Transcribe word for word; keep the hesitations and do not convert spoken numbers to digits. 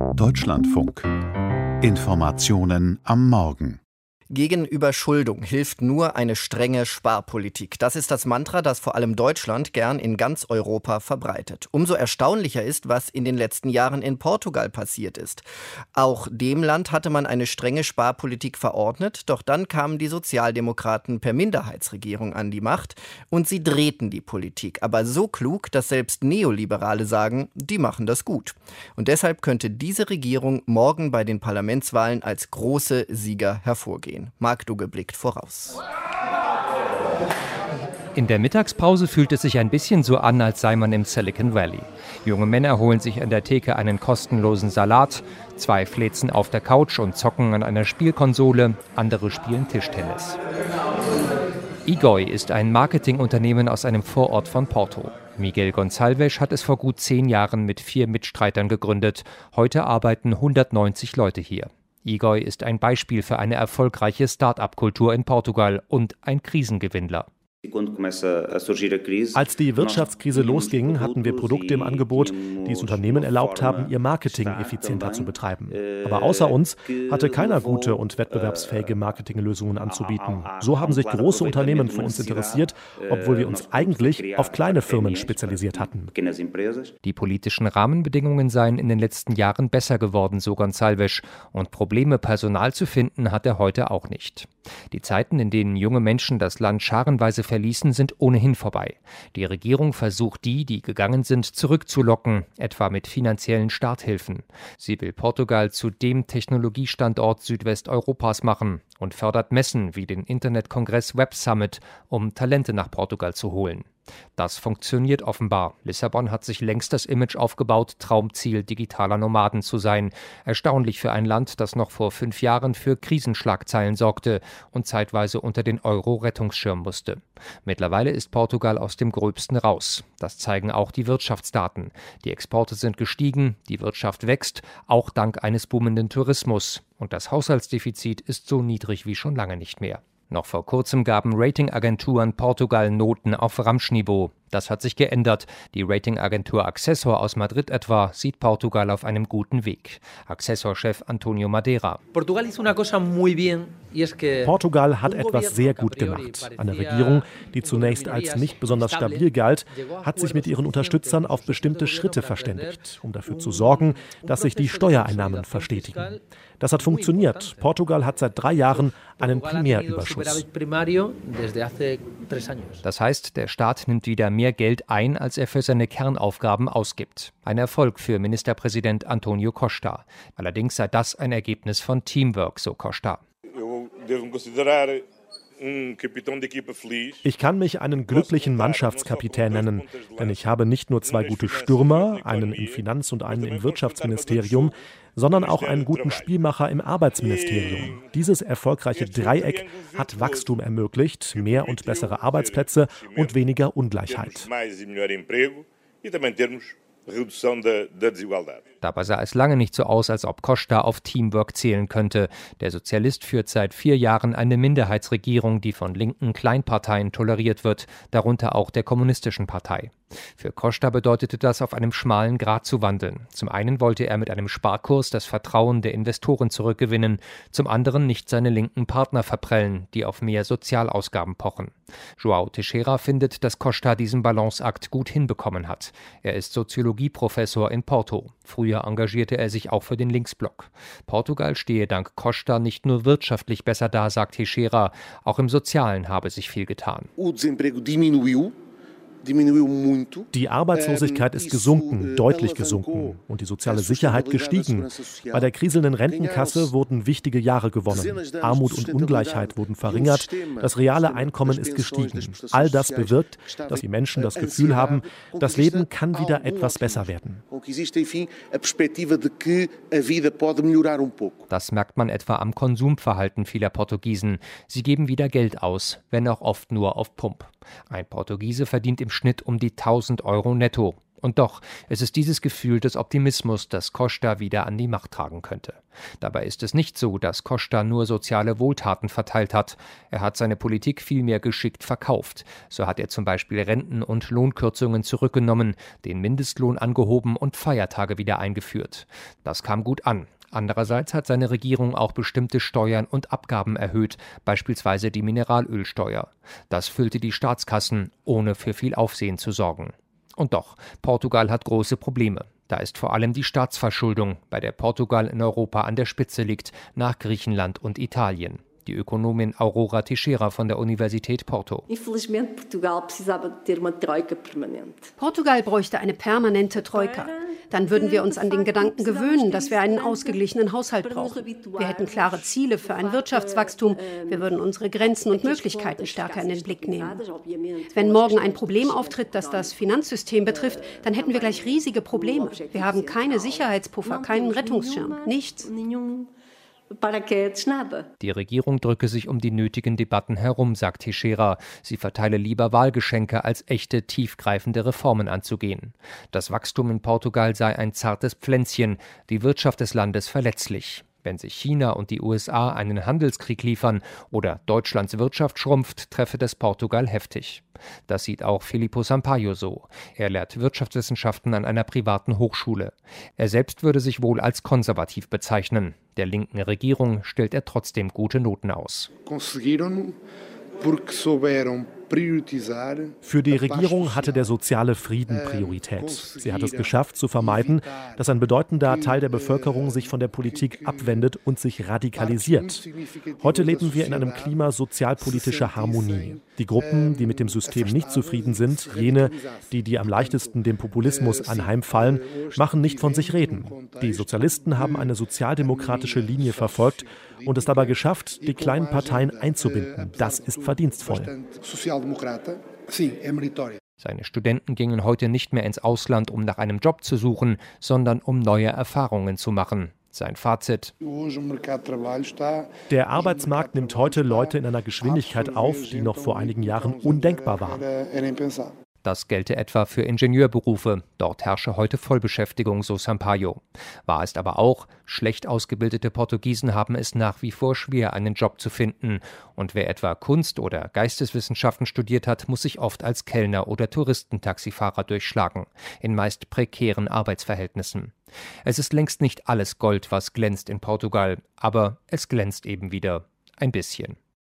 Deutschlandfunk. Informationen am Morgen. Gegen Überschuldung hilft nur eine strenge Sparpolitik. Das ist das Mantra, das vor allem Deutschland gern in ganz Europa verbreitet. Umso erstaunlicher ist, was in den letzten Jahren in Portugal passiert ist. Auch dem Land hatte man eine strenge Sparpolitik verordnet, doch dann kamen die Sozialdemokraten per Minderheitsregierung an die Macht und sie drehten die Politik. Aber so klug, dass selbst Neoliberale sagen, die machen das gut. Und deshalb könnte diese Regierung morgen bei den Parlamentswahlen als große Sieger hervorgehen. Marc Dugge blickt voraus. In der Mittagspause fühlt es sich ein bisschen so an, als sei man im Silicon Valley. Junge Männer holen sich an der Theke einen kostenlosen Salat, zwei fläzen auf der Couch und zocken an einer Spielkonsole, andere spielen Tischtennis. Igoi ist ein Marketingunternehmen aus einem Vorort von Porto. Miguel Gonçalves hat es vor gut zehn Jahren mit vier Mitstreitern gegründet. Heute arbeiten hundertneunzig Leute hier. Igoi ist ein Beispiel für eine erfolgreiche Start-up-Kultur in Portugal und ein Krisengewinnler. Als die Wirtschaftskrise losging, hatten wir Produkte im Angebot, die es Unternehmen erlaubt haben, ihr Marketing effizienter zu betreiben. Aber außer uns hatte keiner gute und wettbewerbsfähige Marketinglösungen anzubieten. So haben sich große Unternehmen für uns interessiert, obwohl wir uns eigentlich auf kleine Firmen spezialisiert hatten. Die politischen Rahmenbedingungen seien in den letzten Jahren besser geworden, so Gonçalves. Und Probleme, Personal zu finden, hat er heute auch nicht. Die Zeiten, in denen junge Menschen das Land scharenweise verließen, sind ohnehin vorbei. Die Regierung versucht, die, die gegangen sind, zurückzulocken, etwa mit finanziellen Starthilfen. Sie will Portugal zu dem Technologiestandort Südwesteuropas machen und fördert Messen wie den Internetkongress Web Summit, um Talente nach Portugal zu holen. Das funktioniert offenbar. Lissabon hat sich längst das Image aufgebaut, Traumziel digitaler Nomaden zu sein. Erstaunlich für ein Land, das noch vor fünf Jahren für Krisenschlagzeilen sorgte und zeitweise unter den Euro Rettungsschirm musste. Mittlerweile ist Portugal aus dem Gröbsten raus. Das zeigen auch die Wirtschaftsdaten. Die Exporte sind gestiegen, die Wirtschaft wächst, auch dank eines boomenden Tourismus. Und das Haushaltsdefizit ist so niedrig wie schon lange nicht mehr. Noch vor kurzem gaben Ratingagenturen Portugal Noten auf Ramschniveau. Das hat sich geändert. Die Ratingagentur Accessor aus Madrid etwa sieht Portugal auf einem guten Weg. Accessor-Chef Antonio Madeira. Portugal hat etwas sehr gut gemacht. Eine Regierung, die zunächst als nicht besonders stabil galt, hat sich mit ihren Unterstützern auf bestimmte Schritte verständigt, um dafür zu sorgen, dass sich die Steuereinnahmen verstetigen. Das hat funktioniert. Portugal hat seit drei Jahren einen Primärüberschuss. Das heißt, der Staat nimmt wieder mehr mehr Geld ein, als er für seine Kernaufgaben ausgibt. Ein Erfolg für Ministerpräsident Antonio Costa. Allerdings sei das ein Ergebnis von Teamwork, so Costa. Ich kann mich einen glücklichen Mannschaftskapitän nennen, denn ich habe nicht nur zwei gute Stürmer, einen im Finanz- und einen im Wirtschaftsministerium, sondern auch einen guten Spielmacher im Arbeitsministerium. Dieses erfolgreiche Dreieck hat Wachstum ermöglicht, mehr und bessere Arbeitsplätze und weniger Ungleichheit. Dabei sah es lange nicht so aus, als ob Costa auf Teamwork zählen könnte. Der Sozialist führt seit vier Jahren eine Minderheitsregierung, die von linken Kleinparteien toleriert wird, darunter auch der Kommunistischen Partei. Für Costa bedeutete das, auf einem schmalen Grat zu wandeln. Zum einen wollte er mit einem Sparkurs das Vertrauen der Investoren zurückgewinnen, zum anderen nicht seine linken Partner verprellen, die auf mehr Sozialausgaben pochen. João Teixeira findet, dass Costa diesen Balanceakt gut hinbekommen hat. Er ist Soziologieprofessor in Porto. Früher engagierte er sich auch für den Linksblock. Portugal stehe dank Costa nicht nur wirtschaftlich besser da, sagt Teixeira, auch im Sozialen habe sich viel getan. Die Arbeitslosigkeit ist gesunken, deutlich gesunken und die soziale Sicherheit gestiegen. Bei der kriselnden Rentenkasse wurden wichtige Jahre gewonnen. Armut und Ungleichheit wurden verringert, das reale Einkommen ist gestiegen. All das bewirkt, dass die Menschen das Gefühl haben, das Leben kann wieder etwas besser werden. Das merkt man etwa am Konsumverhalten vieler Portugiesen. Sie geben wieder Geld aus, wenn auch oft nur auf Pump. Ein Portugiese verdient im Schnitt um die tausend Euro netto. Und doch, es ist dieses Gefühl des Optimismus, das Costa wieder an die Macht tragen könnte. Dabei ist es nicht so, dass Costa nur soziale Wohltaten verteilt hat. Er hat seine Politik vielmehr geschickt verkauft. So hat er zum Beispiel Renten- und Lohnkürzungen zurückgenommen, den Mindestlohn angehoben und Feiertage wieder eingeführt. Das kam gut an. Andererseits hat seine Regierung auch bestimmte Steuern und Abgaben erhöht, beispielsweise die Mineralölsteuer. Das füllte die Staatskassen, ohne für viel Aufsehen zu sorgen. Und doch, Portugal hat große Probleme. Da ist vor allem die Staatsverschuldung, bei der Portugal in Europa an der Spitze liegt, nach Griechenland und Italien. Die Ökonomin Aurora Teixeira von der Universität Porto. Portugal bräuchte eine permanente Troika. Dann würden wir uns an den Gedanken gewöhnen, dass wir einen ausgeglichenen Haushalt brauchen. Wir hätten klare Ziele für ein Wirtschaftswachstum. Wir würden unsere Grenzen und Möglichkeiten stärker in den Blick nehmen. Wenn morgen ein Problem auftritt, das das Finanzsystem betrifft, dann hätten wir gleich riesige Probleme. Wir haben keine Sicherheitspuffer, keinen Rettungsschirm, nichts. Die Regierung drücke sich um die nötigen Debatten herum, sagt Teixeira. Sie verteile lieber Wahlgeschenke, als echte, tiefgreifende Reformen anzugehen. Das Wachstum in Portugal sei ein zartes Pflänzchen, die Wirtschaft des Landes verletzlich. Wenn sich China und die U S A einen Handelskrieg liefern oder Deutschlands Wirtschaft schrumpft, treffe das Portugal heftig. Das sieht auch Filippo Sampaio so. Er lehrt Wirtschaftswissenschaften an einer privaten Hochschule. Er selbst würde sich wohl als konservativ bezeichnen. Der linken Regierung stellt er trotzdem gute Noten aus. Für die Regierung hatte der soziale Frieden Priorität. Sie hat es geschafft, zu vermeiden, dass ein bedeutender Teil der Bevölkerung sich von der Politik abwendet und sich radikalisiert. Heute leben wir in einem Klima sozialpolitischer Harmonie. Die Gruppen, die mit dem System nicht zufrieden sind, jene, die, die am leichtesten dem Populismus anheimfallen, machen nicht von sich reden. Die Sozialisten haben eine sozialdemokratische Linie verfolgt und es dabei geschafft, die kleinen Parteien einzubinden. Das ist verdienstvoll. Seine Studenten gingen heute nicht mehr ins Ausland, um nach einem Job zu suchen, sondern um neue Erfahrungen zu machen. Sein Fazit: Der Arbeitsmarkt nimmt heute Leute in einer Geschwindigkeit auf, die noch vor einigen Jahren undenkbar war. Das gelte etwa für Ingenieurberufe. Dort herrsche heute Vollbeschäftigung, so Sampaio. Wahr ist aber auch, schlecht ausgebildete Portugiesen haben es nach wie vor schwer, einen Job zu finden. Und wer etwa Kunst oder Geisteswissenschaften studiert hat, muss sich oft als Kellner oder Touristentaxifahrer durchschlagen, in meist prekären Arbeitsverhältnissen. Es ist längst nicht alles Gold, was glänzt in Portugal, aber es glänzt eben wieder ein bisschen.